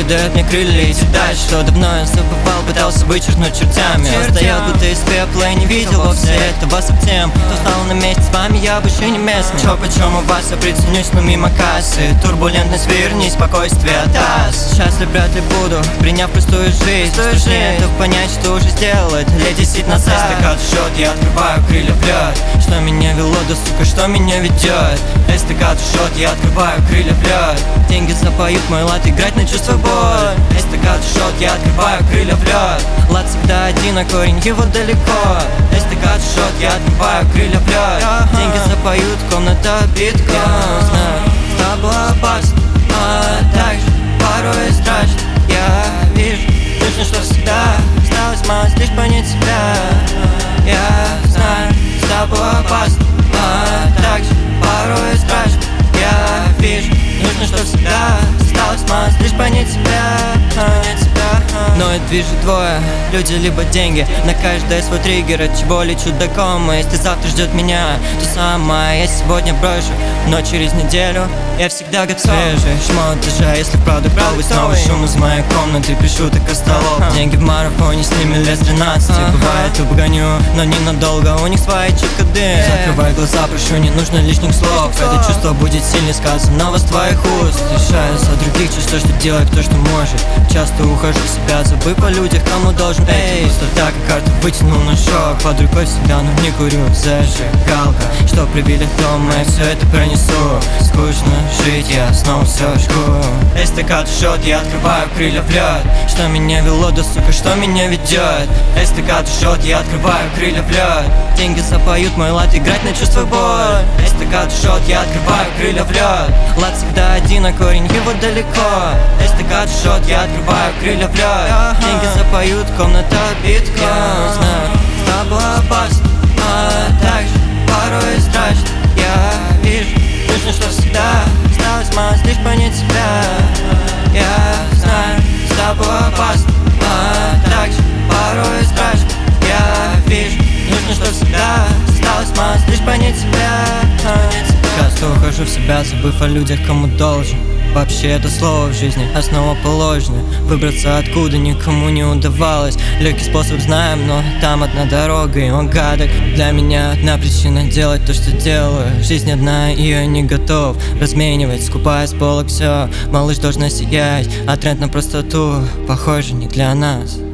дает мне крылья лететь дальше, что давно я забывал, пытался вычеркнуть чертями. Стоял будто из пепла и не видел вовсе этого совсем. Кто стал на месте с вами, я больше не местный. Чё почем у вас, я приценюсь, но мимо кассы. Турбулентность, верни, спокойствие от нас. Счастлив вряд ли буду, приняв простую жизнь. Страшнее это понять, что уже сделал это лет 10 назад. Эстакад жжет, я открываю крылья в лед. Что меня вело, да сука, что меня ведет? Эстакад жжет, я открываю крылья в лед. Деньги запоют мой лад, играть на чувство боль. Эстакад жжет, я открываю крылья в лед. Лад всегда один, а корень его далеко. Эстакад жжет, я открываю крылья в лед. Деньги запоют, комната битком. Знаю, стало опасно, а также порой страшно. Я вижу, точно, что всегда осталось малость лишь понять себя. Я знаю, с тобой опасно, а также порой страшно. Я вижу, нужно, что всегда осталось малость лишь понять себя. Но это движет двое, люди либо деньги. На каждое свой триггер, от чего лечу до комы. Если завтра ждет меня то самое, я сегодня брошу, но через неделю я всегда готов. Свежий шмот, даже если вправду правый. Снова шум из моей комнаты, пишу так остолоп. Деньги в марафоне, с ними лет с 13. Бывает обгоню, но ненадолго, у них свои четко дым. Закрывай глаза, прошу, не нужно лишних слов. Это чувство будет сильнее сказано с твоих уст. Решаю за других чувств, что делать то, что может. Часто ухожу в себя, забыв о людях, кому должен. Эй, просто так, карту вытянул на шок. Под рукой всегда, но не курю. Зажигалка, что привили в дом, я все это пронесу. Скучно жить, я снова все жгу. Эстакад жжет, я открываю крылья в лед. Что меня вело, да сука, что меня ведет? Эстакад жжет, я открываю крылья в лед. Деньги запоют мой лад, играть на чувство боль. Эстакад жжет, я открываю крылья в лед. Лад всегда один, а корень его далеко. Эстакад жжет, я открываю крылья в лед. Деньги запоют, комната битком. Знаю, с тобой опасно, а также порой страшно. Я вижу, нужно, что всегда осталось малость лишь понять себя. Я знаю, с тобой опасно, а также порой страшно. Я вижу, нужно, что всегда осталось малость лишь понять себя. Часто ухожу в себя, забыв о людях, кому должен. Вообще это слово в жизни основоположное. Выбраться откуда никому не удавалось. Легкий способ знаем, но там одна дорога, и он гадок. Для меня одна причина делать то, что делаю. Жизнь одна, и я не готов разменивать, скупая с полок все. Малыш должна сиять, а тренд на простоту похоже не для нас.